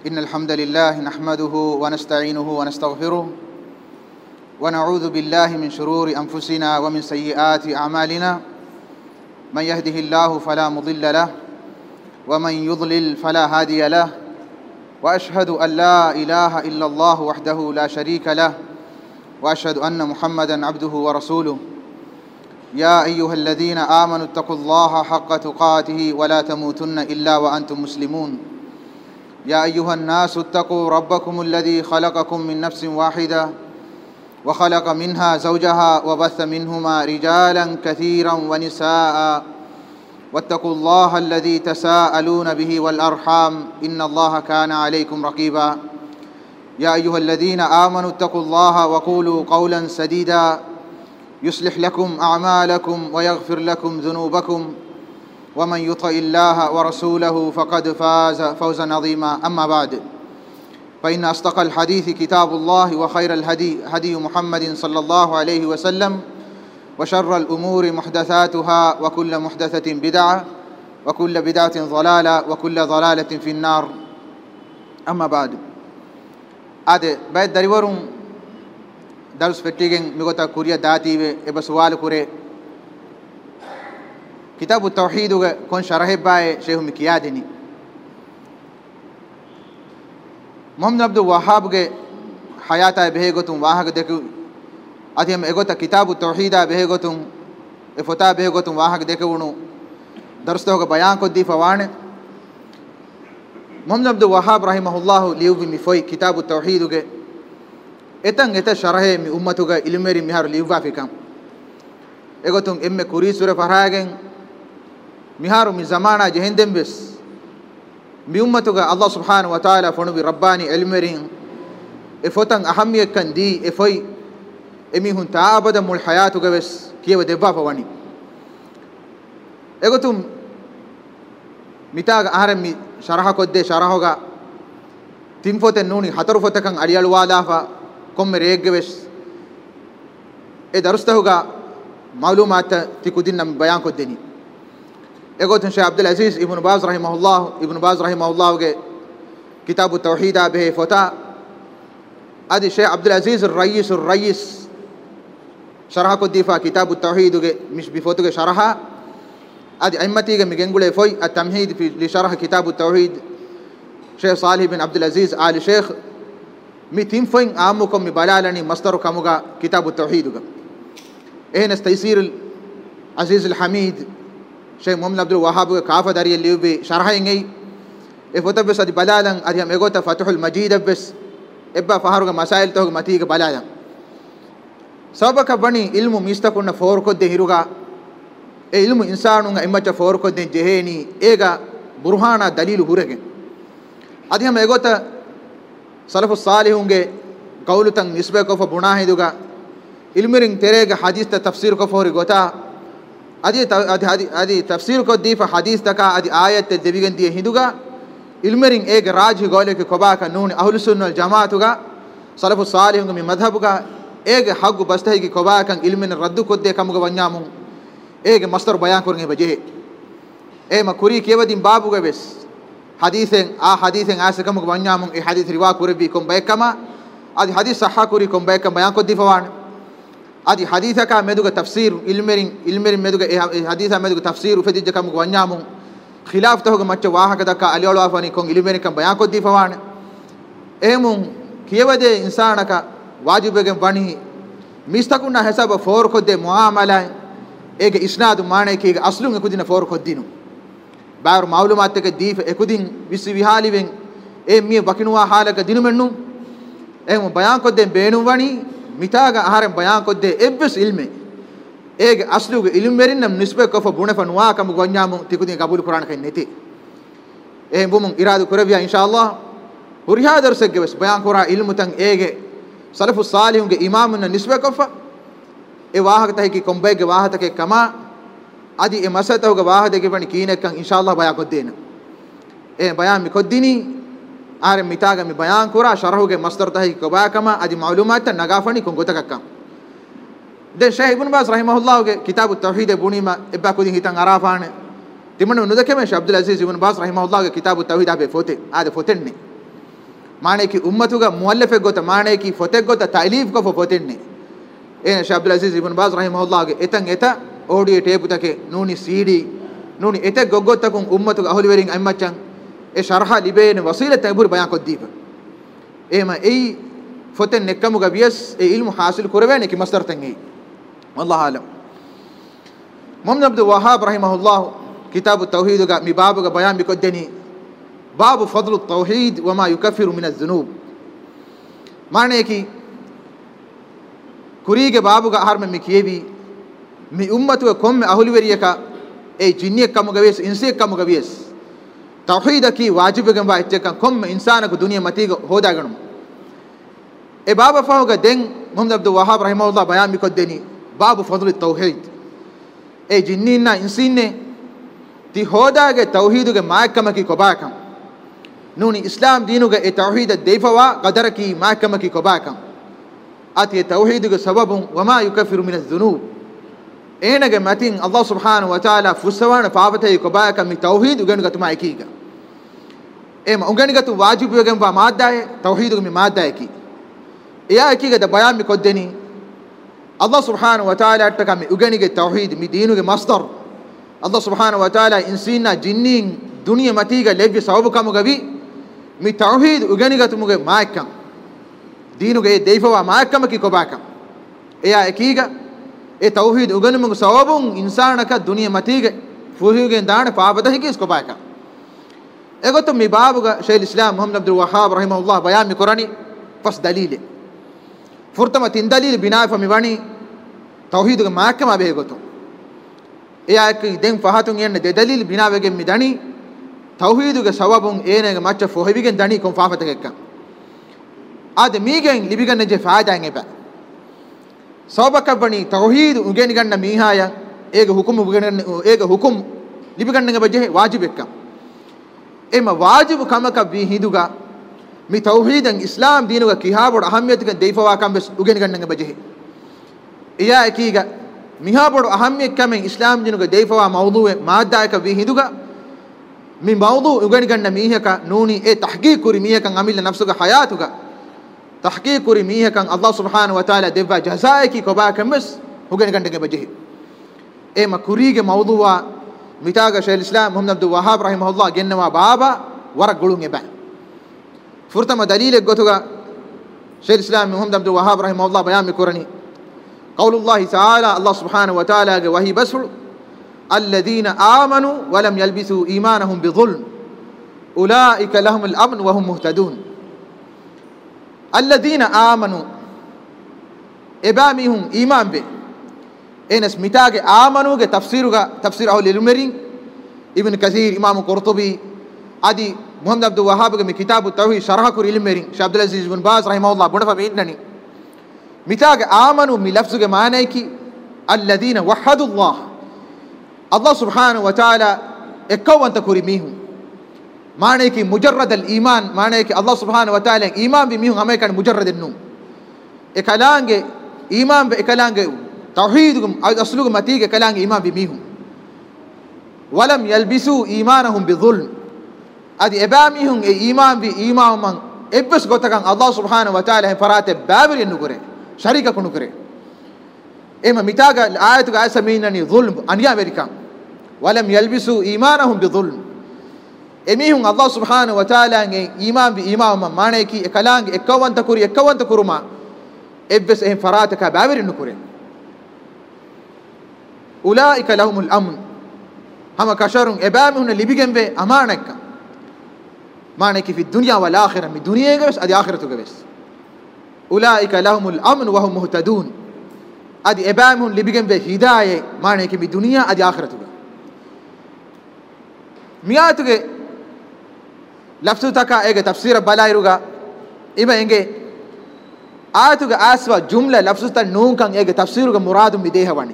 إن الحمد لله نحمده ونستعينه ونستغفره ونعوذ بالله من شرور أنفسنا ومن سيئات أعمالنا من يهده الله فلا مضل له ومن يضلل فلا هادي له وأشهد أن لا إله إلا الله وحده لا شريك له وأشهد أن محمدا عبده ورسوله يا أيها الذين آمنوا اتقوا الله حق تقاته ولا تموتن إلا وأنتم مسلمون يا أيها الناس اتقوا ربكم الذي خلقكم من نفس واحدة وخلق منها زوجها وبث منهما رجالا كثيرا ونساء واتقوا الله الذي تساءلون به والأرحام إن الله كان عليكم رقيبا يا أيها الذين آمنوا اتقوا الله وقولوا قولا سديدا يصلح لكم أعمالكم ويغفر لكم ذنوبكم ومن يطع الله ورسوله فقد فاز فوزا عظيما أما بعد فإن أصدق الحديث كتاب الله وخير الهدي هدي محمد صلى الله عليه وسلم وشر الأمور محدثاتها وكل محدثة بدعة وكل بدعة ضلالة وكل ضلالة في النار أما بعد بعد دريورم درس فتيجن ميغوتا كوريا داتي ابا سوال كوري كتاب التوحيد كون شرح باي شيخ مكيادني محمد عبد الوهاب حياتا بهيغوتم واهغ دكو اديم ايغوتا كتاب التوحيد بهيغوتم افتا بهيغوتم واهغ دكونو درستوغ بيان كودي فوان محمد عبد الوهاب رحمه الله ليوبي ميفوي كتاب التوحيد etang eta sharahe mi ummatuga ilmeri mihar liuwa fikam egotum emme kuri sura faragen miharu mi zamana jehendem bes mi ummatuga Allah subhanahu wa ta'ala fonu bi rabbani ilmerin e fotan ahamiyek kan di e foi emi hun taabada mul hayatuga bes kiyewa debba fawani egotum mitaga aharam mi sharaha kodde sharahoga tinfoten nuni hataru fotakan aliyal wadafa كم ريجبس درسته معلومات تكودين من بيان كودني يقول شيخ عبد العزيز ابن باز رحمه الله كتاب التوحيد به فتا ادي شيخ عبد العزيز الرئيس شرح كوديفا كتاب التوحيد مش بفوتو شرحها ادي ائمتي ميغنغول فوي التمهيد في لشرح كتاب التوحيد شيخ صالح بن عبد العزيز آل شيخ ميتين فين عامكم مبالالني مصدر كموغا كتاب التوحيد اهنس تيسير العزيز الحميد شيخ محمد عبد الوهاب كافه داري اللي بي شرحين افوت بس ادي بلالن ادي ميغوتا فتح المجيد بس ابا فهرغ مسائل تو متيغ بلالن سبك بني علم ميستكون فور كو دهيروغا علم انسانون امچ فور كو دين جهيني ايغا برهانا دليل هورگه ادي ميغوتا سلف الصالحونගේ قولتن نسبه کو فبنا هيدوغا علمرين تريغ حديث تفسير کو فوري غوتا ادي تفسير کو دي حديث تكا ادي ايات دبيگن دي هيدوغا علمرين ايغ راج گولے کے کوبا کا نون اهل السنه والجماعه توغا سلف الصالحونගේ می مذهبوغا ايغ حق بستهي کی کوبا کن علمن رد کو دے کمغ ونيامو ايغ مستر بيان کرنگے بجے اے مکوری کیودین بابوغا بس حديثن اسكم بنيامون اي حديث روا كوربيكم بكما ادي حديث صحا كوريكم بكم بيان كو ديفوان ادي حديثك مدوغ تفسير علمرين مدوغ اي حديث مدوغ تفسير فديج كم بنيامون خلاف تو مچ واهك دكا عليولو افاني كون علمرين كم بيان كو ديفوان ايمون كيوده انسانك واجبگن بني ميستكونا حساب فور كو دي معامله ايگ اسناد مانه كي اصلون كودين فور كو دينو باور معلومات کے دیف اکدین وسی وحالی ون اے می بکینوا حالک دینو منو اے بیان کو دے بینو ونی میتاگا آہارن بیان کو دے ابس علم ایگ اصلو علم مرینم نسبت کو فبونه فنوا کم گونیام تکدین قبول قران کین نیتی اے بوم ارادہ کربیا انشاءاللہ وریا درسک بس بیان کرا علم تن ایگ سلف الصالحون کے امام نسبت کو ف اے واہک تہ کی کمبے کے واہت کے کما ادي مسته وغ واحد کے بني کینکن انشاءاللہ بیان کو دینا اے بیان می کودینی آر میتاگا می بیان کرا شرح کے مصدر تہ کو با کما ادي معلومات نگافنی کو گتککم دے شیخ ابن باز رحمہ اللہ کے کتاب التوحید بونیما ابا کو دی ہتن عرفان تمن نو دکے میں عبد العزيز ابن باز رحمہ اللہ کے کتاب التوحید ابے فوتے آد فوتن نے maane ki ummatuga muallafek gota maane ki fotek gota ta'lif ko fotenne ena Sheikh Abdul Aziz ibn Baz rahimahullah ge etan eta audio tape take nuni cd nuni eta goggotakun ummatuga ahuli werin ammachan e sharha libene wasila tabur bayan ko diba ema ei foten nekkamuga bias e ilmu hasil kurwene ki masdar tangi wallahu alam Muhammad Abdul Wahhab rahimahullah kitab at-tauhid ga mi babu ga bayan bi koddeni babu fadl at-tauhid wa ma yukaffiru min adh-dhunub maane ki kurige babu ga harme mi kiyebi mi ummatu komme ahuli weriyaka e jinniye kamuga wes insiye kamuga wes tauhid ki wajib ga ba etkan komme insana ko duniya matiga hoda ganum e baba fahuga den Muhammad Abdul Wahhab rahimahullah bayan mi koddeni babu fadl at-tauhid e jinnina insinne ti hoda ge tauhid ge maakama ki kobakam nuni islam dinuga e tauhid deifawa qadar ki maakama ki kobakam ati tauhid ge sababun wama yukaffiru min adh-dhunub enage matin Allah subhanahu wa ta'ala fusawana paavate kobakam mi tauhid ge gatuma ekiga ema ungani gatu wajib ge ba maaddaye tauhid ge mi maaddaye ki eya ekiga da bayan mi koddeni Allah subhanahu wa ta'ala attaka mi ugani ge tauhid mi dinu ge masdar Allah subhanahu wa ta'ala insina jinnin duniya matiga lebbi sababu kamu gavi mi tauhid ugani gatu ge maakam dinu ge deifawa maakam ki kobakam eya ekiga e tauhid ugani mu sababun insana ka duniya matiga fuhuge daane paabada hiki is kobakam egoto mi babu ga Shaykh al-Islam Muhammad Abdul Wahhab rahimahullah bayan mi korani fas dalile furtama tin dalil bina fa mi wani tauhid ge maakama be goto eya ek den fahatun yenne de dalil bina wege mi dani tauhid ge sababun enege macha fohevigen dani kon faafata gekka ade migen libigan je faada ngeba sabaka bani tauhid ugeni ganna mihaya ege hukum ugeni ege hukum libigan ngeba je wajib ekka ema wajib kamaka bi hiduga mi tauhidan islam dinuga kihabod ahamiyat ge deifawa kam bes ugeni ganna ngeba je iya ekiga mihabod ahamiyat kam islam dinuga deifawa mawdu'e maaddaika bi hiduga mi mawdu ugeni ganna mihaka nuni e tahqiq kuri mihaka amil nafsuga hayatuga tahqiq kuri mihaka Allah subhanahu wa ta'ala deva jazaaki kobaka mes ugeni ganna ngeba je ema kurige mawdu'a mitaga Shaykh al-Islam Muhammad Abdul Wahhab rahimahullah gennawa baba warak gulun eba furtama dalile gotuga Shaykh al-Islam Muhammad Abdul Wahhab rahimahullah bayan mi korani qaulullah ta'ala Allah subhanahu wa ta'ala ge wahi basru alladhina amanu wa lam yalbisu imanahum bidhulm ulaika lahum al-amn wa hum muhtadun alladhina amanu ebamihum iman be enas mitage amanu ge tafsir ahli al-ilm ibn kathir imam qurtubi adi Muhammad Abdul Wahhab ge mi kitab at-tauhid sharh kur ilm merin Sheikh Abdul Aziz ibn Baz rahimahullah bonafa beennani mitage amanu mi lafzu ge maane ki alladhina wahhadu Allah subhanahu wa ta'ala ekawanta kuri mihum maane ki mujarrad al-iman maane ki Allah subhanahu wa ta'ala iman bi mihum amekan mujarrad an-num ekalange iman be ekalange tauhid gum aslu matige ekalange iman bi mihum walam yalbisu imanahum bi dhulm adi ebamihum e iman bi iman man ebbes gotakan Allah subhanahu wa ta'ala farate babir nugure sharika kunukure ema mitaga ayatu ga asaminani dhulm aniya amerika walam yalbisu imanahum bi dhulm emihum Allah subhanahu wa ta'ala nge iman bi iman man mane ki ekalange ekawanta kuruma ebbes e farate ka babir nukure ulaika lahumul amn hama kasharun ebamihun libigembe amanaka maane ki fi dunya wal akhirah mi dunya ge bes adi akhiratu ge bes ulaika lahumul amn wa hum muhtadun adi ebamihun libigembe hidaye maane ki mi dunya adi akhiratu ge miyatu ge lafzu taka ege tafsir balairuga iba enge ayatu ge aswa jumla lafzu ta nun kan ege tafsiru ge muradum mi dehawani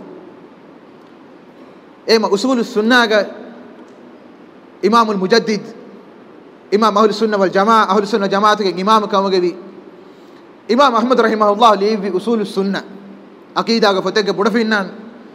ema usulus sunnah ga imam al mujaddid imam ahlus sunnah wal jamaa ahlus sunnah jamaat ke imam kamage bi imam ahmad rahimahullah li bi usulus sunnah aqida ga fotege budafinnan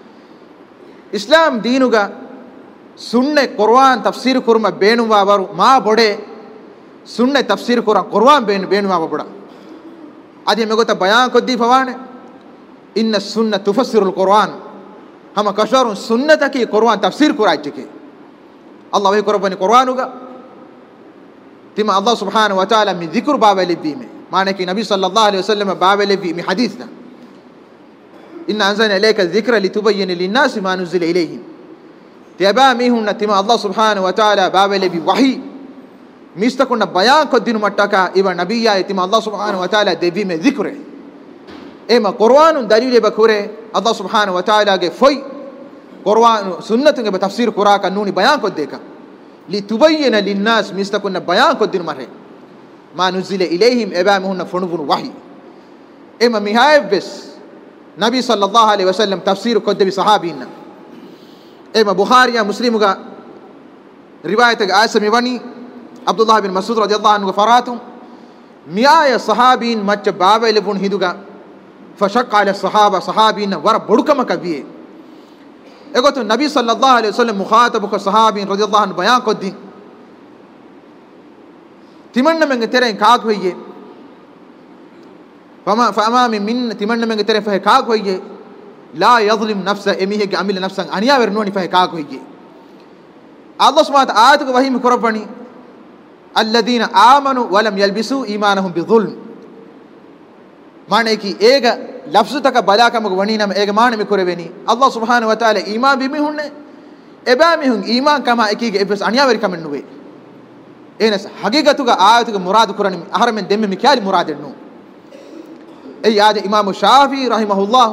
islam deenuga sunne qur'an tafsir kurma beenuwa waru ma bode sunna tafsir kuran qur'an beenu ma boda adi me gota bayan koddi fawane inna sunna tufassiru alquran hama kasharun sunnata ki qur'an tafsir kurajke allah wahi korabani qur'anuga tima allah subhanahu wa ta'ala mi dhikr babale bime maana ki nabi sallallahu alaihi wasallam babale bi mi hadith da inna anzalna ilayka dhikra litubayyana lin-nasi ma nuzila ilayhim tiaba mi hunna tima allah subhanahu wa ta'ala babale bi wahi mistakuna bayan koddinu mattaka iwa nabiyya tima allah subhanahu wa ta'ala devi me dhikre ema qur'anun dalile bakure allah subhanahu wa ta'ala ge foi qur'an sunnatu ge tafsir qur'an nuni bayan koddeka litubayyana lin-nas mistakuna bayan koddinu mare ma nuzila ilayhim eba mi hunna funubun wahi ema mihayves nabi sallallahu alaihi wasallam tafsir koddebi sahabinna ema bukhari ya muslimu ga riwayat ga asami wani abdullah bin mas'ud radiyallahu anhu faratu miya sahabin macca baba ilbun hiduga fashaqqa ala sahaba sahabin war bodukama kabiye egotu nabi sallallahu alaihi wasallam mukhatabu ka sahabin radiyallahu anhu bayan koddi timanna menge tere kaag hoye fama min timanna menge tere fa kaag hoye la yadhlim nafsa emihe ge amil nafsan aniya wernoni fa kaag hoye allah subhanahu wa ta'ala ayatu wahim korabani alladhina amanu wa lam yalbisu imanahum bidhulm maane ki ega lafzu taka balaka mag wani nam ega maane mi koreveni allah subhanahu wa ta'ala iman bimi hunne eba mi hun iman kama ekige ebes aniya weri kamen nuwe enes hagigatuga ayatuga murad kurani aharmen demme mi kyali murad ennu ei ade imam shafi rahimahullah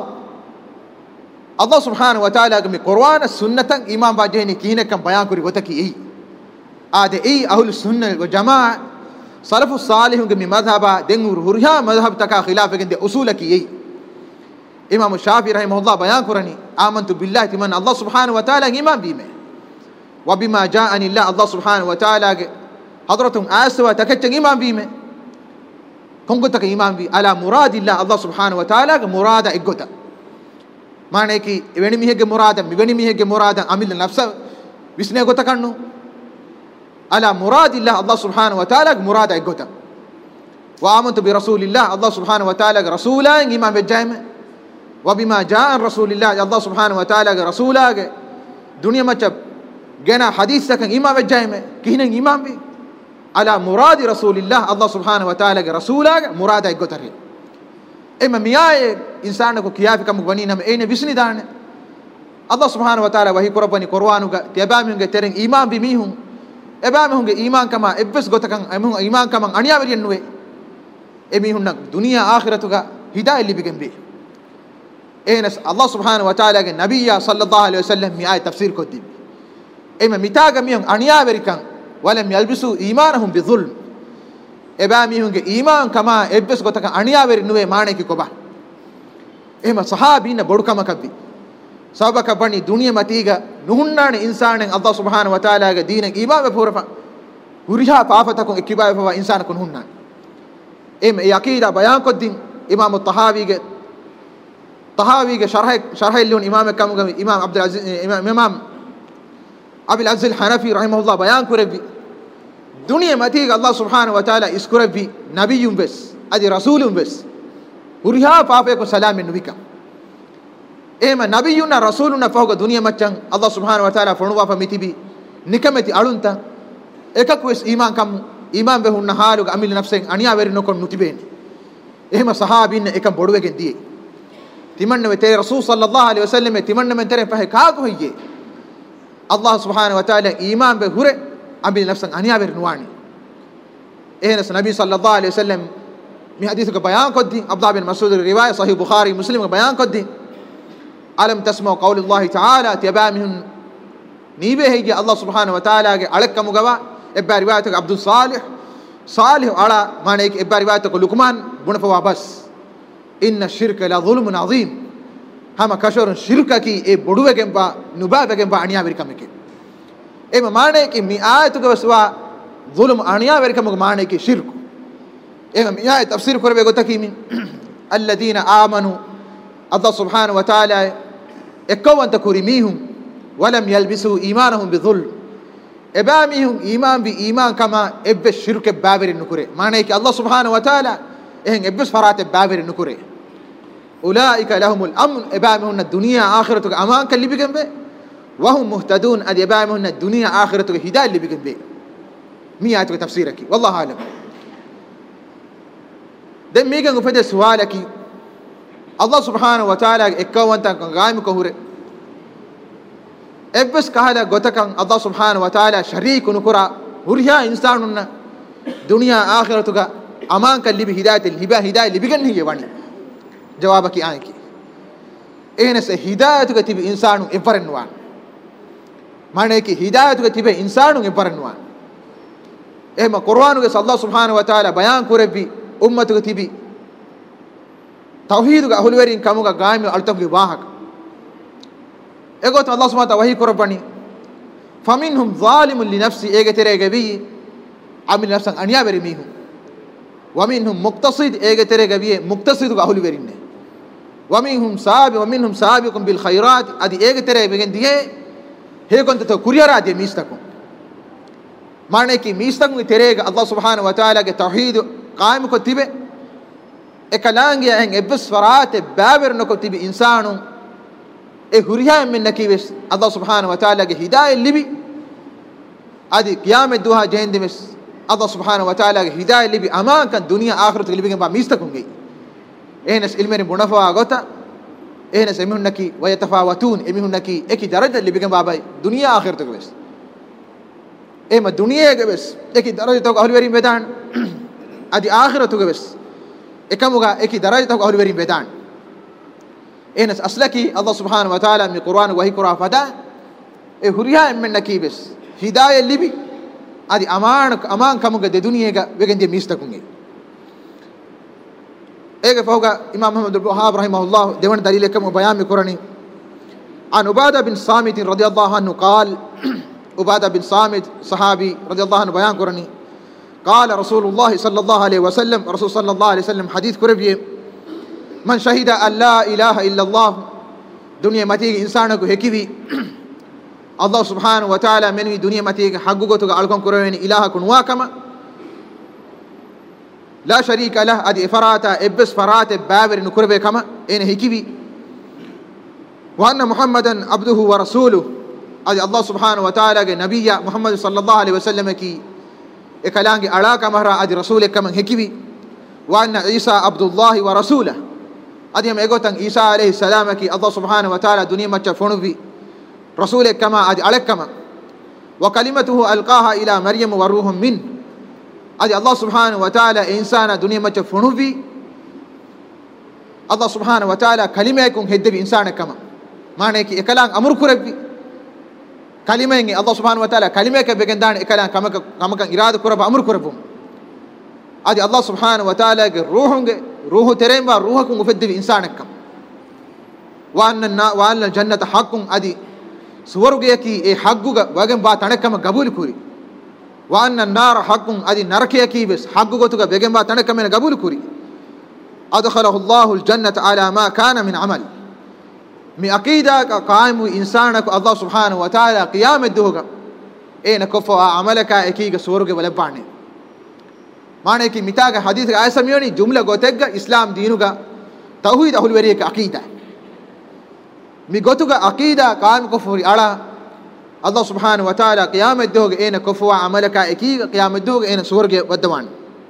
allah subhanahu wa ta'ala ge mi qur'an sunnatan imam bajeni kine kam bayan kuri gotaki ei ade ei ahlul sunnah wal jamaa salafus salihun ge mi madhhaba dengur hurha madhhab taka khilaf ge de usulaki ei imam shafi rahimahullah bayan kurani amantu billahi timan allah subhanahu wa ta'ala imam bime wa bima ja'ani allah subhanahu wa ta'ala ge hadratum aswa takacca imam bime kongo taka imam bi ala muradillah allah subhanahu wa ta'ala ge murada eggota maane ki eveni mihege murada miveni mihege murada amil nafsa visne gota kannu ala muradillah allah subhanahu wa ta'ala murada eggota wa amantu bi rasulillah allah subhanahu wa ta'ala rasulan imam bejayme wa bima jaa rasulillah allah subhanahu wa ta'ala rasula ge dunya macha gena hadith takan imam bejayme kihnen imam bi ala murad rasulillah allah subhanahu wa ta'ala rasula murada eggotari ema miyaye insana ko kiyafi kam bani nam ene bisni dane allah subhanahu wa ta'ala wahi korabani qur'anu ga tebami nge tereng imam bi mihum ebame hunge iman kama ebbes gotakan emun iman kama aniya weriyen nuwe emi hunna dunya akhiratu ga hidayah libigembe enas allah subhanahu wa ta'ala ge nabiyya sallallahu alaihi wasallam mi ay tafsir koddi ema mitaga mi aniya werikan walam yalbisu imanahum bidhulm ebami hunge iman kama ebbes gotakan aniya weri nuwe maane ki koba ema sahabina bodukama kabbi sabaka bani dunya matiga nuhunnane insanen allah subhanahu wa ta'ala ge deen iman be purfa huriha paafatakun ikiba be fa insan kun hunna em yaqida bayan koddin imam at-tahawi ge sharh lun imam kam imam abdul aziz imam abul aziz al-hanafi rahimahullah bayan kurebi dunya matiga allah subhanahu wa ta'ala iskurebi nabiyyun bes adi rasulun bes huriha paafe ko salamin nubika ema nabiyuna rasuluna fawga dunya maccan allah subhanahu wa ta'ala fonuwa fa mitibi nikameti alunta ekakwes iman kam iman be hunna haluga amil nafsen aniya weri nokon nutibeni ehma sahabin ekam boduwegen diye timanne te rasul sallallahu alaihi wasallam timanne men tere fahe kaago hoye allah subhanahu wa ta'ala iman be hure amil nafsen aniya weri nuwani ehna nabi sallallahu alaihi wasallam mi hadithu ka bayan koddi abdullah bin mas'ud riwayat sahih bukhari muslim ka bayan koddi alam tasma'u qawli allah ta'ala tibamihun nibe hege allah subhanahu wa ta'ala ge alakkamu gawa ebba riwayat ka abdul salih ala mane ek ebba riwayat ko luqman bunfa bas inna shirka la dhulmun azim hama kashurun shirka ki e boduwegen ba nubabegen ba aniya verikameke ema mane ki mi ayatu ga waswa dhulm aniya verikamge mane ki shirku ema mi ayat tafsir korbe gotakimin alladhina amanu allah subhanahu wa ta'ala ekawanta kurimihum walam yalbisu imanahum bidhulm ebamihun iman bi iman kama ebbe shirke baberin nukure maana ki Allah subhanahu wa ta'ala ehen ebbes farate baberin nukure ulaika lahumul amn ebamihun dunya akhiratu aman kallibigembe wa hum muhtadun ad ebamihun dunya akhiratu hidayah libigembe miyatu tafsiraki wallahu alam den megen ufede sualaki Allah subhanahu wa ta'ala ekkawanta gaimi ko hure ebbes kahala gotakan Allah subhanahu wa ta'ala shariku nukura hurya insanunna dunya akhiratuga aman kallibi hidayah libigan hiye wani jawabaki aanki ehnes hidayatuga tibi insanu evarenwan mane ki hidayatuga tibe insanu evarenwan ehma qur'anuge Allah subhanahu wa ta'ala bayan kurebi ummatuga tibi tawhiduga ahulwerin kamuga gaimi altagu wahaka egot Allah subhanahu wa ta'ala wahi korabani faminhum zalimun li nafsi ege terege bi amil nafsan aniya beri mihu wa minhum muqtasid ege terege bi muqtasidu ahuli berinne wa minhum sabiqun bil khairat adi ege terege begen dihe he konta to kuriyara de mistakum mane ki mistakum terege Allah subhanahu wa ta'ala ge tawhid qaim ko tibe ekalange en ebbes farate baber no ko tibe insanu e huriya men nakives Allah subhanahu wa ta'ala ge hidayah libi adi qiyamet duha jahendimes Allah subhanahu wa ta'ala ge hidayah libi aman kan dunya akhirat libi ge ba mistakum ge ehnes ilmen bunafa gota ehnes emihun naki wa yatafawatun emihun naki eki daraja libi ge ba bay dunya akhirat ge bes ema dunya ge bes eki daraja to ahli medan adi akhirat ge bes ekamuga eki daraja to ahli medan ehnes aslaki Allah subhanahu wa ta'ala mi Qur'an wahi qura fada e huriya men nakibes hidayah libi adi aman kamuga de duniyega wegende mistakunge ege fawga imam Muhammad al-Wahhab rahimahullah dewan dalil kam bayan mi qurani an Ubadah bin Samit radiyallahu anhu qala Ubadah bin Samit sahabi radiyallahu anhu bayan qurani qala Rasulullah sallallahu alaihi wasallam Rasul sallallahu alaihi wasallam hadith qurbiye man shahida an la ilaha illa Allah dunya mati insana ko hekivi Allah subhanahu wa ta'ala menwi dunya mati haggu gotu alkon kurani ilaha kun wa kama la sharika lah adi farata ebbes farate baber nu kurbe kama ene hekivi wa anna muhammadan abduhu wa rasuluhu adi Allah subhanahu wa ta'ala ge nabiyya Muhammad sallallahu alaihi wasallam ki ekalangi ala kamara adi rasul kama hekivi wa anna Isa abdullah wa rasuluhu adi am egotan Isa alayhi salam ki Allah subhanahu wa ta'ala dunya macha fonuvi rasul kama adi alakama wa kalimatuhu alqaha ila maryam wa ruhun min adi Allah subhanahu wa ta'ala insana dunya macha fonuvi Allah subhanahu wa ta'ala kalimakum heddebi insana kama mane ki ekalang amur kurabbi kalimayen Allah subhanahu wa ta'ala kalimaka begendan ekalang kamakan irada kuraba amur kurabum adi Allah subhanahu wa ta'ala ge ruhu teremba ruhakum ufeddi insanakam wa anna jannata haqqun adi suwarge ki e hagguga wagen ba tanakam gabul kuri wa anna nar haqqun adi narake ki bes haggu gotuga begen ba tanakam en gabul kuri adkhalahu Allahu aljannata ala ma kana min amal mi aqida ka qaimu insanaku Allah subhanahu wa ta'ala qiyamat duhuga ena kofa amalaka ekiga suwarge wala bane mane ki mitaga hadith ga asamiyoni jumla gotegga islam deenuga tauhid ahul weri ka aqida mi gotuga aqida qaim kufuri ala Allah subhanahu wa ta'ala qiyamat doge ena kufwa amalaka ekiga qiyamat doge ena surge wadwan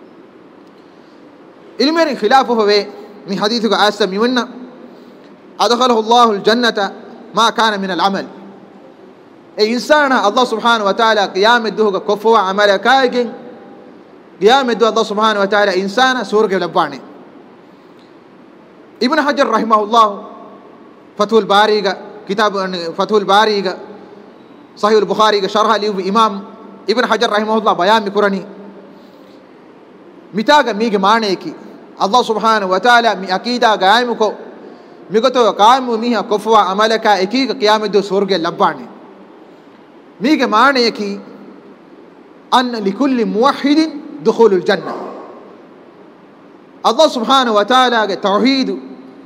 ilmeri khilafu howe mi hadith ga asamiyonna adkhalahu Allah aljannata ma kana min alamal e insana Allah subhanahu wa ta'ala qiyamat doge kufwa amalaka ekiga قيامة الله سبحانه وتعالى إنسانا سورة لباني ابن حجر رحمه الله فتح الباري كتاب فتح الباري صحيح البخاري شرح له إمام ابن حجر رحمه الله بيان مكرني متاga ميغ مانيكي الله سبحانه وتعالى مي عقيدة قائمكو ميغتو قائم ميها كفوا عملك اكي قيامة دو سورة لباني ميغ مانيكي أن لكل موحد دخول الجنة الله سبحانه وتعالى توحيد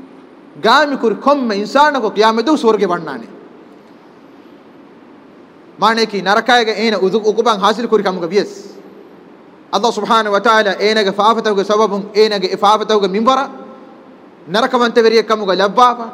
قام يكون كم إنسان کو قیامت دو سورگے بڑھنا نے maane ki narakayge ena ukuban hasil kuri kamuga bies Allah subhanahu wa ta'ala enage faafatahuge sababun enage faafatahuge minbara narakavante veriye kamuga labbaba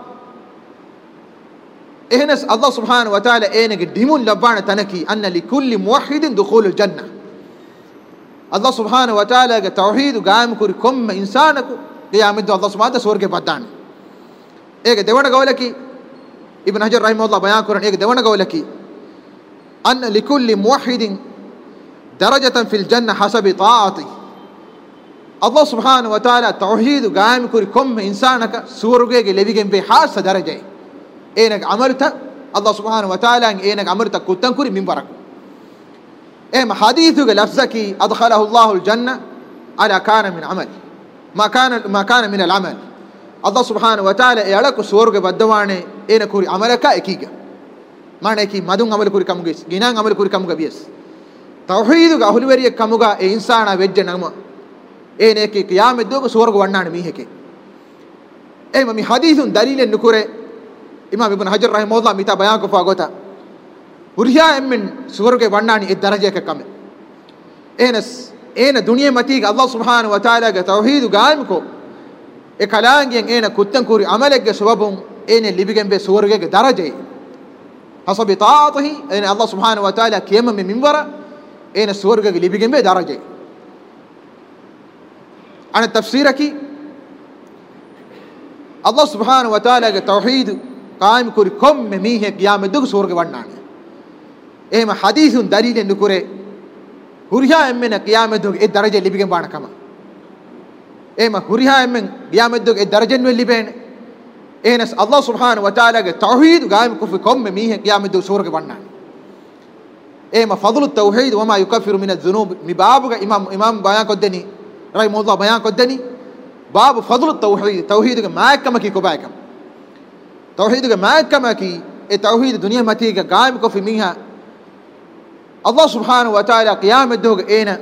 ehnas Allah subhanahu wa ta'ala enage dimun labbana tanaki anna likulli muwahhidin dukhulul janna Allah subhanahu wa ta'ala ge tawhid gaam kuri komme insanaku qiyamid Allah subhanahu wa ta'ala swarge padane ege devana gawlaki ibn hajar rahimahullah bayan kuran ege devana gawlaki anna likulli muwahhidin darajatan fil janna hasabi ta'ati Allah subhanahu wa ta'ala tawhid gaam kuri komme insanaka swarge ge levigen be hasa daraje enage amalta Allah subhanahu wa ta'ala enage amalta kutan kuri minbarak ema hadithu ge lafzaki adkhalahu Allah al janna ala kana min amal ma kana min al amal Allah subhanahu wa ta'ala yalaku swarge baddawane ena kuri amalaka ekiga mane ki madun amal kuri kamuge ginan amal kuri kamuga bies tawhid ga ahulweriye kamuga e insana vejje nama ene ki qiyamah dogo swarge wannane miheke ema mi hadithun dalilen nukure imam ibn hajar rahimahullah mita bayan ko fagota huriya emmen swarge wannani e daraje ke kame enas ena duniya mati ga Allah subhanahu wa ta'ala ga tawhid gaim ko e kalangen ena kuttan kuri amalege sababun ene libigen be swarge ge daraje hasabi ta'atihi ena Allah subhanahu wa ta'ala kiyama me minbara ena swarge ge libigen be daraje ana tafsiraki Allah subhanahu wa ta'ala ge tawhid qaim kuri komme mihe qiyamah dug swarge wannane ehma hadithun dalilen nukure huriya emmena qiyamah dug e daraje libigen bana kama ema huriya emmen qiyamah dug e darajen wel libene enas Allah subhanahu wa ta'ala ge tawhid qaim kuri komme mihe qiyamah dug swarge wannane ema fadlu tawhid wama yukaffiru min adh-dhunub mi babuga imam bayan koddeni rahimahullah bayan koddeni babu fadlu tawhid ge maakama ki kobaakam tawhid ge maakama ki e tawhid dunya mati ge qaim ko fi minha Allah subhanahu wa ta'ala qiyamah dog ena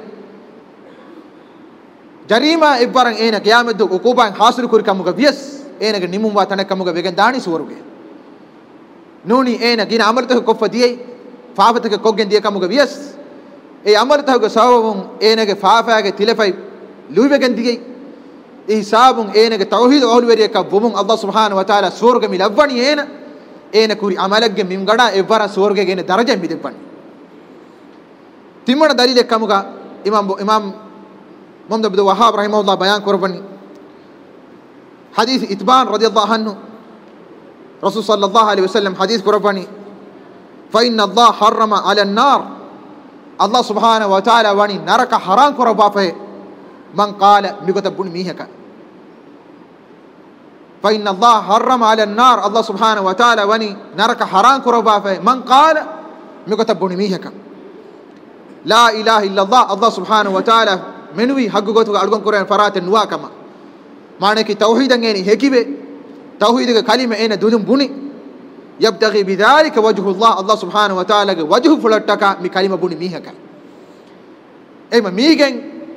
jarima ibbaran ena qiyamah dog ukuban hasil kuri kamuga bies ena ge nimum wa tanak kamuga vegen dani suwaruge nuni ena gina amarta ko fadiyai faafata ke koggen diya kamuga bies e amarta ge sawabun ena ge faafa ge tilafai luwegen diyai e hisabun ena ge tawhid awlweriya ka bumun Allah subhanahu wa ta'ala suwaruge mi lavwani ena kuri amalagge mim gada ibbaran suwaruge ge ena daraja mi debban timana dalile kamuga imam Muhammad ibn Wahhab rahimahullah bayan korban hadith itban radiyallahu anhu rasul sallallahu alaihi wasallam hadith korban fa inna Allah harrama ala an-nar Allah subhanahu wa ta'ala wani naraka haram korba fa man qala migota bun mihaka fa inna Allah harrama ala an-nar Allah subhanahu wa ta'ala wani naraka haram korba fa man qala migota bun mihaka la ilaha illallah Allah subhanahu wa ta'ala menui haggu gotu algon kuran farate nuwa kama mane ki tawhidan eni hekibe tawhid ge kalima ena dudum buni yabtaghi bidhalika wajhu Allah subhanahu wa ta'ala ge wajhu fulattaka mi kalima buni mihaka ema migen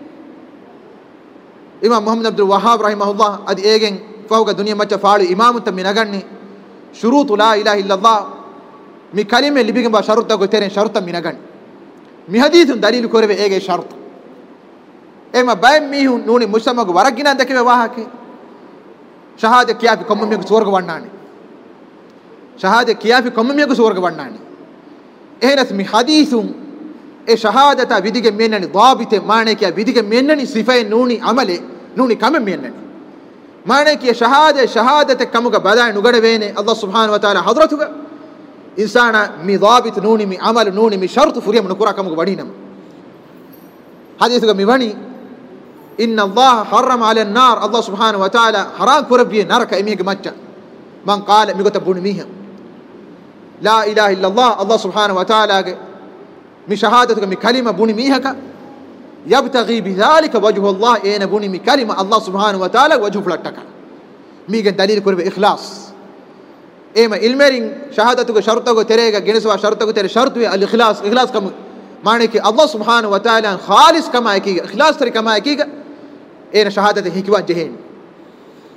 imam Muhammad Abdul Wahhab rahimahullah adi egen fawga dunya macha faali imam ta minaganni shurut la ilaha illallah mi kalime libigen ba sharuta go teren sharuta minaganni mi hadithun dalil korbe ege shart ema bayam mihun nuni musamagu waragina dakebe wahake shahada kiyafi komme me swarga wannani shahada kiyafi komme me swarga wannani ehnas mi hadithun e shahadata vidige mennani dabite mane kiya vidige mennani sifay nuni amale nuni kame mennani mane kiya shahadate kamuga badai nugade vene Allah subhanahu wa ta'ala hadratuga insana mi dabit nuni mi amal nuni mi shart furiyam nukura kamuga badinam hadithuga mi bani inna Allah harrama ala an-nar Allah subhanahu wa ta'ala haram kurabbi naraka emige macha man qala mi gota bun miha la ilaha illa Allah subhanahu wa ta'ala mi shahadatuka mi kalima buni mihaka yabtaghi bidhalika wajhu Allah ena buni mi kalima Allah subhanahu wa ta'ala wajhu fulattaka mige dalil kurbe ikhlas ema ilmerin shahadatuka shartago terega geneswa shartago tere shartu al ikhlas kam mane ki Allah subhanahu wa ta'ala khalis kama ekiga ikhlas tari kama ekiga ena shahadate hikwa jehen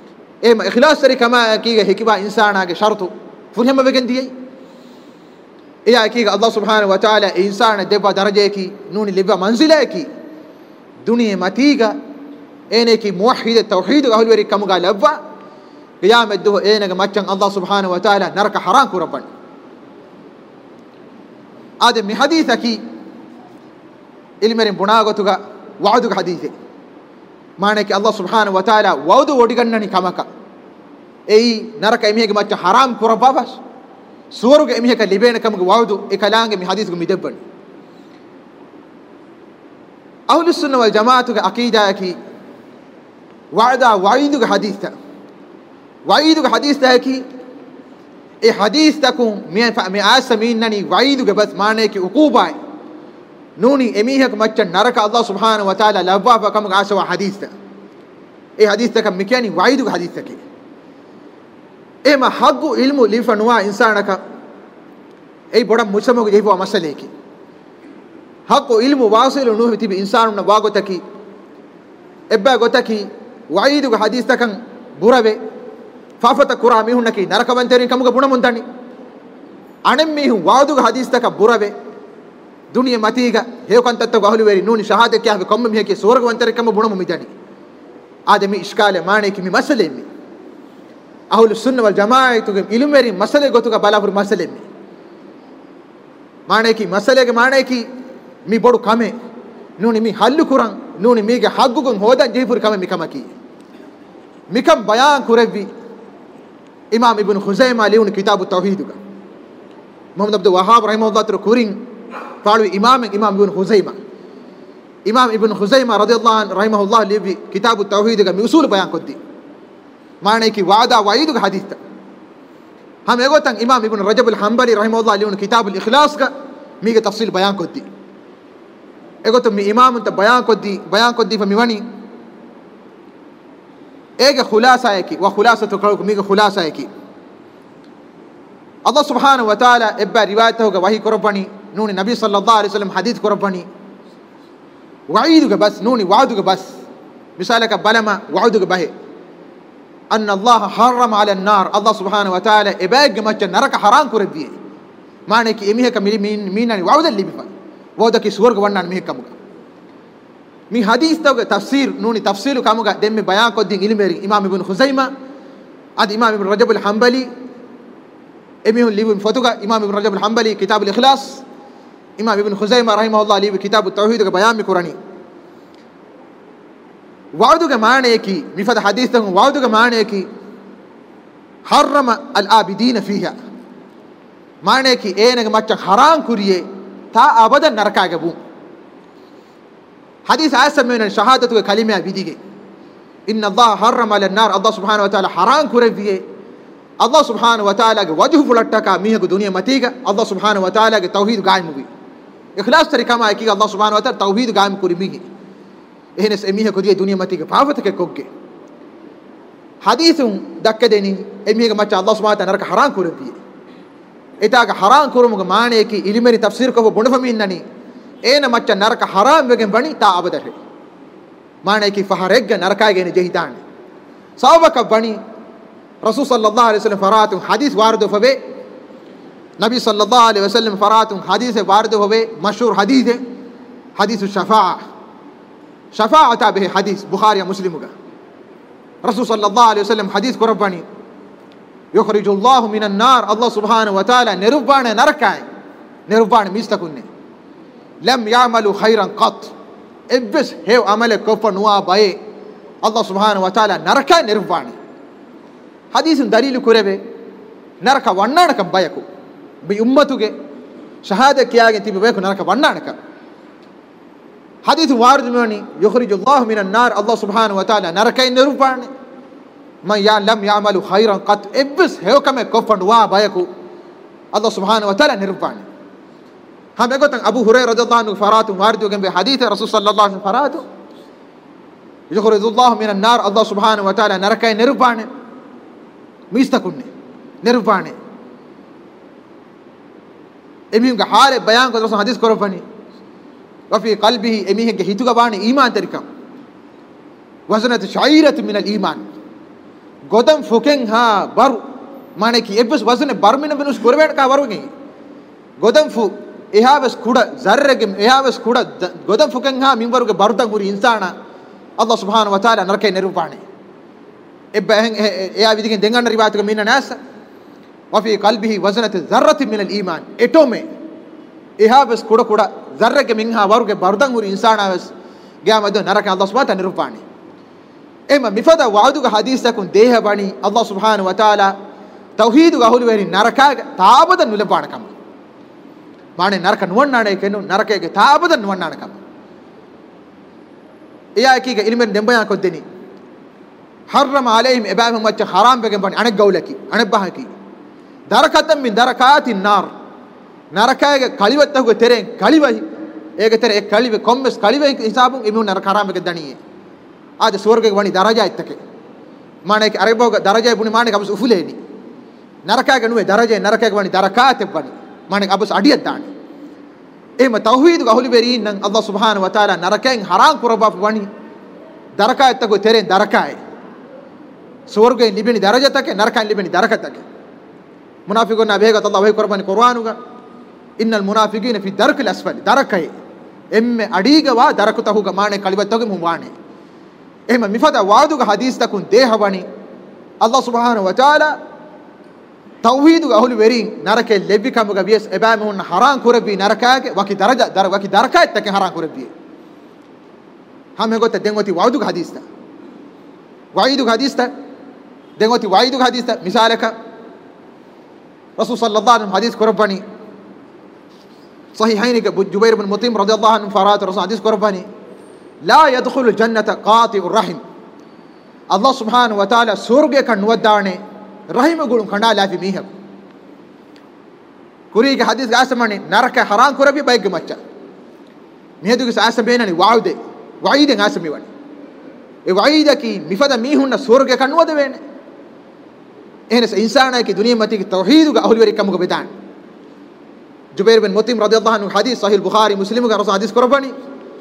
ema ikhlas tari kama ekiga hikwa insana ge shartu furhama vegen diyai eya ki Allah subhanahu wa ta'ala insana deba daraje ki nuni liba manzila ki duniya matiga ene ki muwahhid tauhid ahli kamuga labwa qiyamat do ene ga maccan Allah subhanahu wa ta'ala naraka haram kurban ade mi haditha ki ilmerin bunagotuga wa'duga hadithe maane ki Allah subhanahu wa ta'ala wa'du odigannani kamaka ei naraka emihege macca haram kurababas suwaruge emiheka libena kamuga wa'du ekalange mi hadithu mi debban ahlus sunnah wal jamaatuga aqida ki wa'da wa'iduga haditha wa'iduga haditha ki e hadith takum mi asaminnani wa'iduga bas maane ki uqubai nuni emihek macca naraka Allah subhanahu wa ta'ala labwa fa kamuga asawa hadith e hadith takam mikani wa'iduga hadith ki ema haggu ilmu lifanwa insanaka ei boda musamoge jehiwa masaleki haggu ilmu wasilu nuhi tibi insanuna wagotaki ebba gotaki wa'iduga hadith takan burabe fafata qura mihunaki narakavanteri kamuga bunamuntani anem mihu wa'duga hadith taka burabe duniya matiga heykantatta gahlu veri nuni shahada kya komme miheke swargavanteri kamu bunamu midani adami iskale maane ki mi masale mi ahlu sunnah wal jamaah tuge ilmeri masale gotuga balapur masale mi maane ki masale ge maane ki mi bodu kame nuni mi hallu kuran nuni mi ge haggugun hodan jehpur kame mi kamaki mikam bayan kurevi imam ibn khuzaimah liun kitab at-tauhid ga muhammad abdul wahhab rahimahullah tur kurin palu imam ibn khuzaimah radhiyallahu anhu rahimahullah libi kitab at-tauhid ga mi usul bayan koddi maane ki wa'da wa'id ga hadith ham egotan imam ibn rajab al-hanbali rahimahullah liun kitab al-ikhlas ga mi ge tafsil bayan koddi egotan mi imam ta bayan koddi fa mi wani ege khulasa yaki wa khulasatu qawlukum mi ge khulasa yaki Allah subhanahu wa ta'ala ebba riwayat hoga wahi korobani nuni nabi sallallahu alaihi wasallam hadith korobani wa'id ga bas nuni wa'd ga bas misalaka balama wa'd ga bahe أن الله حرم على النار الله سبحانه وتعالى إباج ما جنرك حرام كربيه ما نك إميه كميل مين وعود اللي بفا وعود كسور كوانا ميه كموجا مي حديث تاو تفسير نوني تفسير كموجا دم بيان كودين إلمري إمام ابن خزيمة عاد إمام ابن رجب الحنبلي إميه اللي بفتوجا إمام ابن رجب الحنبلي كتاب الإخلاص إمام ابن خزيمة رحمه الله اللي بكتاب التوحيد كبيان مكوراني wa'duga maane ki mifada hadithan wa'duga maane ki harrama al-abidin fiha maane ki enega macca haram kuriye ta abadan naraka gabu hadith asamena shahadatu kalima bidige inna Allah harrama al-nar Allah subhanahu wa ta'ala haram kuriye Allah subhanahu wa ta'ala ge wajhu fulattaka mihe duniya matiga Allah subhanahu wa ta'ala ge tauhid gaim mugi ikhlas tarikama ki Allah subhanahu wa ta'ala tauhid gaim kurimihi ehnes emihe kodiye duniya matiga paafatake kogge hadithun dakkadeni emihe macha Allah subhanahu wa ta'ala naraka haram kurbi etaga haram kurumuga maane ki ilimeri tafsir ko bondfami innani ena macha naraka haram wegen bani ta abadare maane ki faharegga naraka gene jehitan sawbaka bani rasul sallallahu alaihi wasallam faratun hadith wardo fabe nabi sallallahu alaihi wasallam faratun hadith wardo fabe mashhur hadith shafa'a شفاعة به حديث بخاري مسلم رسول صلى الله عليه وسلم حديث قرباني يخرج الله من النار الله سبحانه وتعالى نربان نركاي نربان ميستكوني لم يعملوا خيرا قط ابس هيو عمل كفر نوا باي الله سبحانه وتعالى نركاي نربان حديث دليل كربه نركا ونانك بايكو بأمتك شهادة كياغن تبي بايكو نركا ونانك حديث وارد مني يخرج الله من النار الله سبحانه وتعالى نركين نرفان من لم يعمل خيرا قط ابس هيو كما كفن وا بايكو الله سبحانه وتعالى نرفان هم يقول ابو هريره رضي الله عنه فرات وارد جنب حديث رسول صلى الله عليه وسلم فرات يخرج الله من النار الله سبحانه وتعالى نركين نرفان ميستكوني نرفان امين حال بيان کو حدیث کرفانی وفي قلبه اميه هيتوغا بان ايمان تركم وزنت شعيره من الايمان godam foken ha baru mane ki ebbes wasne barmina benus korben ka baru ngi godanfu ehaves kuda zarrege ehaves kuda godanfu kan ha minwaruge barudan huri insana Allah subhanahu wa taala narake nirupane ebben eya vidigen denganna riwayatuge minna nasa wa fi qalbihi wazanat zarratin min al iman etome ehaves kuda kuda zarrege minha waruge barudan huri insana ves gamado narake Allah subhanahu wa taala nirupane ema mifada wa'duga hadisakun deha bani Allah subhanahu wa taala tauhiduga ahulu veri narakaga taabada nulapanakam mane naraka nuwannane kenu narakege taabada nuwannanakam iya ekige ilmen dembaya koddeni harrama alayhim ibahum wacce haram begen bani anek gawlaki anek bahaki darakatam min darakatin nar narakage kaliwattahuge teren kaliwahi ege tere ek kaliwe kommes kaliwe hisabun imu narak haram begen daniye ade swargege bani daraja ittake mane ek areboga daraja buni mane kabus ufuleni narakage nuwe daraja narakage bani darakaate bani mane abus adiyat dani ehma tauhid ga ahuli beri nan Allah subhanahu wa taala narakaen haram kuraba bani darakaate go teren darakae swarge libeni darajatake narakan libeni darakatake munafiqun abega Allah way kurbani qur'anuga innal munafiqina fi darkil asfali darakae emme adiga wa darakutahuga mane kaliwatoge mu wane ehma mifada waaduga hadis takun dehabani Allah subhanahu wa taala tauhiduga ahuli verin narake lebbi kamuga bies ebame hun haram kurabi narakage waki daraja waki darakaat take haram kurabi hame gotta dengoti waaduga hadista waiduga hadista dengoti waiduga hadista misalaka rasul sallallahu alaihi hadis kurabani sahihain ke jubair ibn mutim radhiyallahu anhu farat rasul hadis kurabani la yadkhulu jannata qati'ur rahim Allah subhanahu wa taala surge kan wadane rahim gulun khanda lafi mihab kuri ke hadis ga asamani naraka haram kurabi bayge macha mehedu ke asam benani waude waide asami wani e waida ki mifada mihunna surge kan wada wene enes insana ki duniya mati ki tauhid ga ahli wari kamuga bedan jubair bin mutim radhiyallahu anhu hadis sahih bukhari muslim ga rasul hadis korabani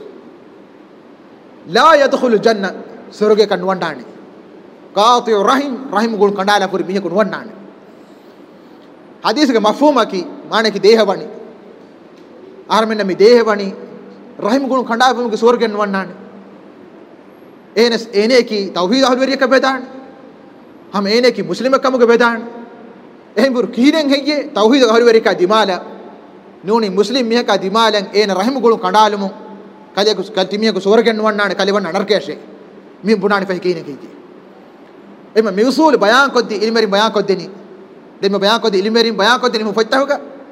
la yadkhulu janna surge kan wandani qati'ur rahim rahim gul kandala puri mihe kun wannane hadis ge mafhuma ki mane ki dehabani armenna mi dehabani rahim gul kandala puri ge surgen wannane enes ene ki tauhid ahlu weriya ka bedan ham ene ki muslim kamu ge bedan ehmbur kiren heye tauhid ahlu weriya ka dimala nuni muslim mihe ka dimalan ene rahim gul kandalumu kale ku kaltimiye ku surgen wannane kale wanna narkeshe mi bunani fa kine ki ema miusul bayan koddi ilmeri bayan koddeni demme bayan koddi ilmeri bayan koddeni mu fattahuga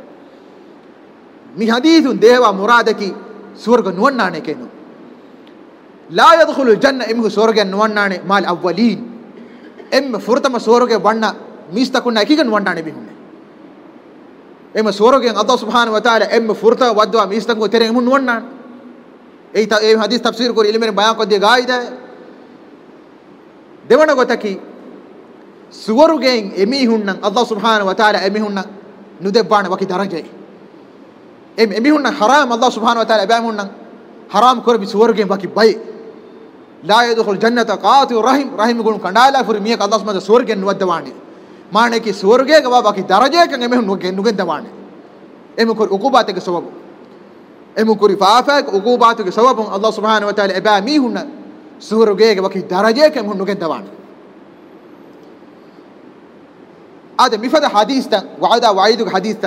mi hadithun dewa muradaki surga nuwannane kenu la yadkhulu janna imhu surga nuwannane mal awwalin em furtama surga wanna mistakuna ekigan wannane bihunne em surga Allah subhanahu wa taala em furta wadwa mistaku tere mun nuwannane ei hadith tafsir kor ilmeri bayan koddi gaida devana gotaki suwarugen emihunnan Allah subhanahu wa taala emihunnan nudebbana waki daraje emihunnan haram Allah subhanahu wa taala ebamunnan haram korbi suwarugen waki bay la yadkhul jannata qati'ur rahim rahim gun kandala fur miyak Allah subhanahu wa taala suwarugen nuwaddawani mane ki suwaruge ga waki daraje kan emihun nugen dawani emukor ukubate ke sababu emukor faafa ukubate ke sababu Allah subhanahu wa taala ebamihunnan suwaruge ga waki daraje kan emihun nugen dawani هذا مفاد حديث وعدا وعيد حديث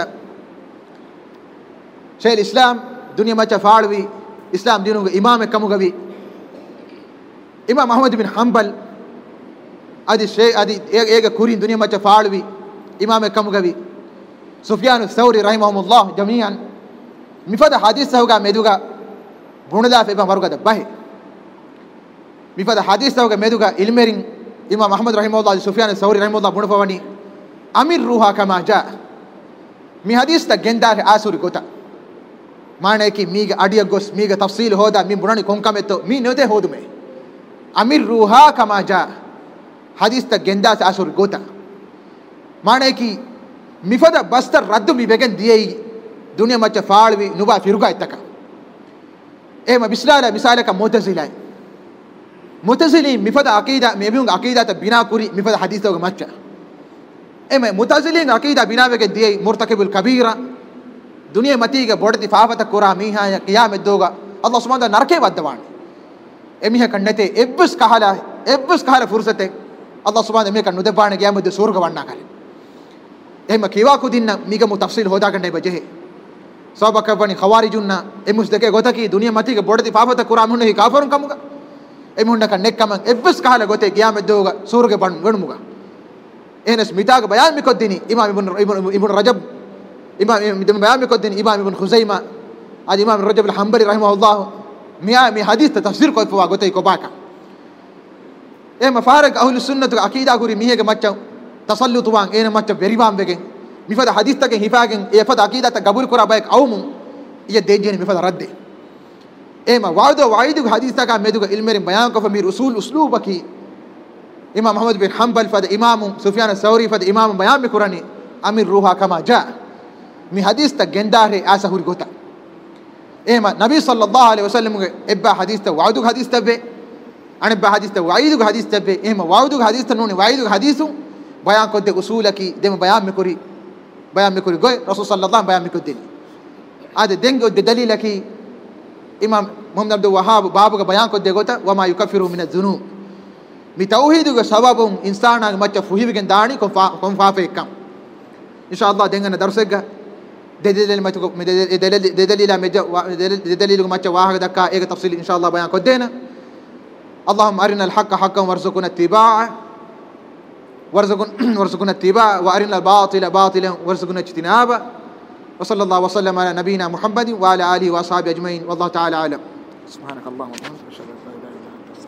شيء الإسلام دنيا ما تفعلوي إسلام دينه إمام كم قبي إمام أحمد بن حنبل هذا الشيء هذا إيه كورين دنيا ما تفعلوي إمام كم قبي سفيان الثوري رحمه الله جميعا مفاد حديث هو قام يدوغا بوندلا في إمام بارك دباه مفاد حديث هو قام يدوغا إلمرين إمام أحمد رحمه الله سفيان الثوري رحمه الله بوندفواني amir ruha kama ja mi hadis ta genda ke asuri kota mane ki miga adiya gos miga tafsil hoda mi bunani konkametto mi node hodume amir ruha kama ja hadis ta genda se asuri kota mane ki mifada bastar raddu mi begen diyei dunya macha faalwi nuba firuga itaka ema bislala misalaka mutazili mifada aqida mebiyun aqida ta bina kuri mifada hadis ta macha ema mutazilin aqida bina begen diyei murtakibul kabira ದುನಿಯಾ ಮತಿಗೆ ಬೊಡತಿ ಫಾಫತ ಕುರಾ ಮೀಹಾಯ ಕಿಯಾಮತ್ ದೋಗ ಅಲ್ಲಾಹ್ ಸುಬ್ಹಾನಹು ವ ತಆಲಾ ನರಕೆ ವದ್ದವಾಣಿ ಎಮಿಹ ಕಣ್ಣತೆ ಎಬ್ಬಸ್ ಕಹಲ ಫುರ್ಸತೆ ಅಲ್ಲಾಹ್ ಸುಬ್ಹಾನಹು ಎಮಿಹ ಕಣ್ಣು ದೆಬ್ಬಾಣ ಕಿಯಾಮತ್ ಸ್ವರ್ಗ ವಣ್ಣಾಕಲೆ ಎಮ ಕಿವಾ ಕುದಿನ್ನ ಮಿಗಮು ತಫ್ಸೀಲ್ ಹೋದಾಕಂಡೆ ಬಜೆ ಸೋಬಕ ಬನಿ ಖವಾರಿಜುನ್ನ ಎಮುಸ್ ದಕೆ ಗೊತಕಿ ದುನಿಯಾ ಮತಿಗೆ ಬೊಡತಿ ಫಾಫತ ಕುರಾ ಮುನ್ನ ಹಿ ಕಾಫರುನ್ ಕಮುಗ ಎಮುಂಡ ಕನ್ನೆಕ್ಕಮ ಎಬ್ಬಸ್ ಕಹಲ ಗೊತೆ ಕಿಯಾಮತ್ ದೋಗ ಸ್ವರ್ಗ ಬಣ್ಣ ಗಣುಮುಗ ಏನಸ್ ಮಿತಾಗ ಬಯಾನ್ ಮಿಕೊದ್ದಿನಿ ಇಮಾಮ್ ಇಬ್ನ್ ರಜಬ್ ಇಮಾಮ್ ಬಯಾನ್ ಮಿಕೊದ್ದಿನಿ ಇಮಾಮ್ ಇಬ್ನ್ ಖುಸೈಮಾ ಅದು ಇಮಾಮ್ ರಜಬ್ ಅಲ್ ಹಂಬಲಿ ರಹಿಮಹುಲ್ಲಾಹ್ ಮಿ ಹದೀಸ್ ತಫ್ಸೀರ್ ಕೊಯ್ಫವಾ ಗೊತೆ ಕೊಬಾಕ ಎಮ ಫಾರಕ್ ಅಹ್ಲು ಸುನ್ನತು ಅಕೀದಾ ಗುರಿ ಮಿಹೆಗೆ ಮಚ್ಚ ತಸಲ್ಲುತು ವಾಂಗ್ ಏನ ಮಚ್ಚ ಬೆರಿವಾಂ ಬೆಗೆ ಮಿಫದ ಹದೀಸ್ ತಗೆ ಹಿಫಾಗೆನ್ ಎಫದ ಅಕೀದಾ ತ ಗಬೂಲ್ ಕುರಾ ಬಯಕ್ ಅವಮು ಇಯ ದೇಜೆನಿ ಮಿಫದ ರದ್ದೆ ಎಮ ವಾಯಿದು ಹದೀಸ್ ತಗ ಮೆದುಗ ಇಲ್ಮೆರಿ ಬಯಾನ್ ಕೊಫ ಮೀರ್ ಉಸೂಲ್ ಉಸ್ಲೂಬಕಿ ಇಮಾಮ್ ಅಹ್ಮದ್ ಬಿನ್ ಹಂಬಲ್ ಫದ ಇಮಾಮ್ ಸುಫಿಯಾನ್ ಸೌರಿ ಫದ ಇಮಾಮ್ ಬಯಾನ್ ಮಿಕುರನಿ ಅಮೀರ್ ರೂಹಾ ಕಮಾ ಜಾ ಮಿ ಹದೀಸ್ ತ ಗೆಂದಾರೆ ಆಸ ಹುರಿ ಗೊತ ಏಮ ನಬಿ ಸಲ್ಲಲ್ಲಾಹು ಅಲೈಹಿ ವಸಲ್ಲಂ ಗೆ ಎಬ್ಬ ಹದೀಸ್ ತ ವಾಯಿದು ಹದೀಸ್ ತಬೆ ಅಣೆಬ್ಬ ಹದೀಸ್ ತ ವಾಯಿದು ಹದೀಸ್ ತಬೆ ಏಮ ವಾಯಿದು ಹದೀಸ್ ತ ನೋನಿ ವಾಯಿದು ಹದೀಸು ಬಯಾನ್ ಕೊದ್ದೆ ಉಸೂಲಕಿ ದೆಮ ಬಯಾನ್ ಮಿಕುರಿ ಗೋಯ್ ರಸೂಲ್ ಸಲ್ಲಲ್ಲಾಹು ಬಯಾನ್ ಮಿಕುದ್ದಿನಿ ಆದೆ ದೆಂಗೆ ಒದ್ದೆ ದಲೀಲಕಿ ಇಮಾಮ್ ಮುಹಮ್ಮದ್ ಅಬ್ದುಲ್ ವಹಾಬ್ ಬಾಬುಗ ಬಯಾನ್ ಕೊದ್ದೆ ಗೊತ ವಮಾ ಯುಕಫಿರು ಮಿನ ದುನೂಬ್ ಮಿ ತೌಹೀದುಗ ಸಬಬುಂ ಇನ್ಸಾನಾಗ ಮಚ್ಚ ಫುಹಿವಿಗೆ ದಾಣಿ ಕೊಂಫಾಫೆ ಎಕ್ಕಂ ಇನ್ಶಾಅಲ್ಲಾಹ್ ದೆಂಗನ ದರ್ಸೆಗ್ಗ دليل ما واحد دكا إيه تفصيل إن شاء الله بيان كدينا اللهم أرنا الحق حقا وارزقنا اتباعه وارزقنا اتباعه وأرنا الباطل باطلا وارزقنا اجتنابه وصلى الله وسلم على نبينا محمد وعلى آله وأصحابه أجمعين والله تعالى أعلم سبحانك اللهم وبحمدك